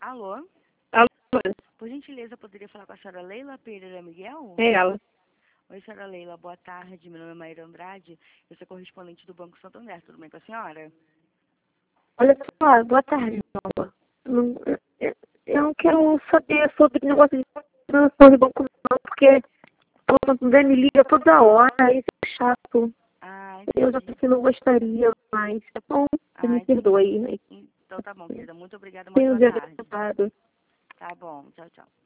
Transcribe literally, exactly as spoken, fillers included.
Alô? Alô? Por gentileza, poderia falar com a senhora Leila Pereira Miguel? É ela. Oi, senhora Leila, boa tarde. Meu nome é Maíra Andrade, eu sou correspondente do Banco Santander. Tudo bem com a senhora? Olha só, boa tarde, Nova. Não, eu, eu não quero saber sobre negócio de transação de banco não, porque o Santander me liga toda hora, isso é chato. Ah, Eu já entendi. disse que não gostaria mais, tá bom? Você Ah, me entendi. perdoe. Então tá bom, querida. Muito obrigada, uma Tenho boa já tarde. gravado. Tá bom, tchau, tchau.